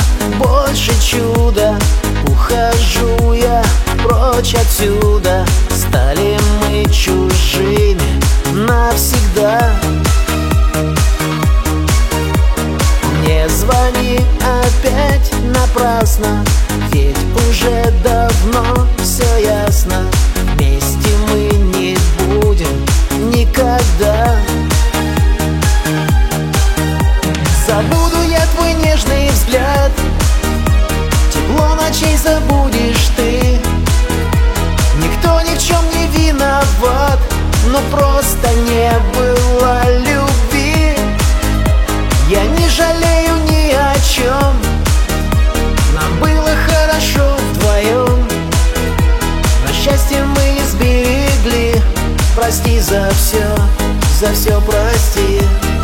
больше чуда. Ухожу я прочь отсюда, стали мы чужими навсегда. Не звони опять напрасно, ведь уже давно все ясно. Вместе мы не будем никогда. Забуду я твой нежный взгляд, тепло ночей забудешь ты. Никто ни в чем не виноват, но просто не было любви. Я не жалею ни о чем, нам было хорошо вдвоем, но счастье мы изберегли. Прости за все прости.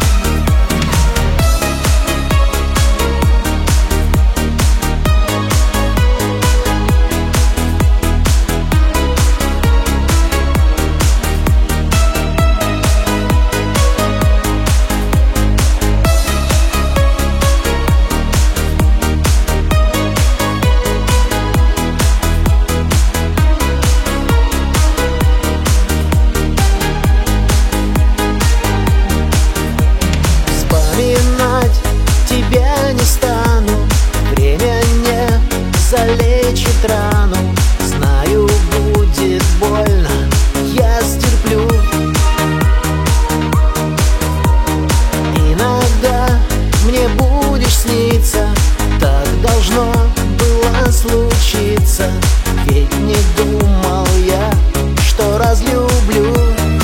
Вспоминать тебя не стану, время не залечит рану. Знаю, будет больно, я стерплю. Иногда мне будешь сниться, так должно было случиться. Ведь не думал я, что разлюблю.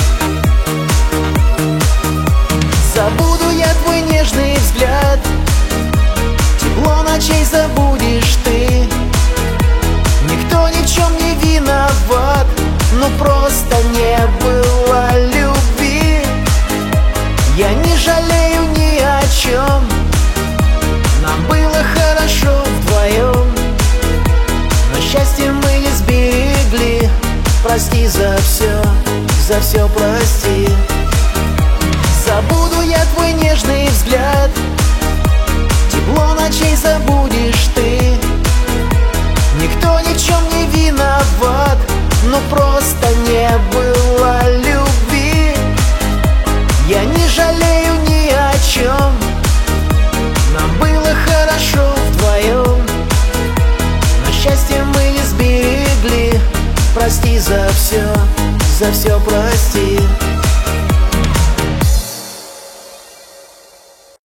Забуду я твой нежный взгляд, тепло ночей забудешь ты. Никто ни в чем не виноват, но просто не было любви. Я не жалею ни о чем, нам было хорошо вдвоем, но счастье мы изберегли. Прости за все прости. Забуду я твой нежный взгляд, тепло ночей забудешь ты. Никто ни в чем не виноват, но просто не было любви. Я не жалею ни о чем, нам было хорошо вдвоем, но счастье мы изберегли. Прости за все прости.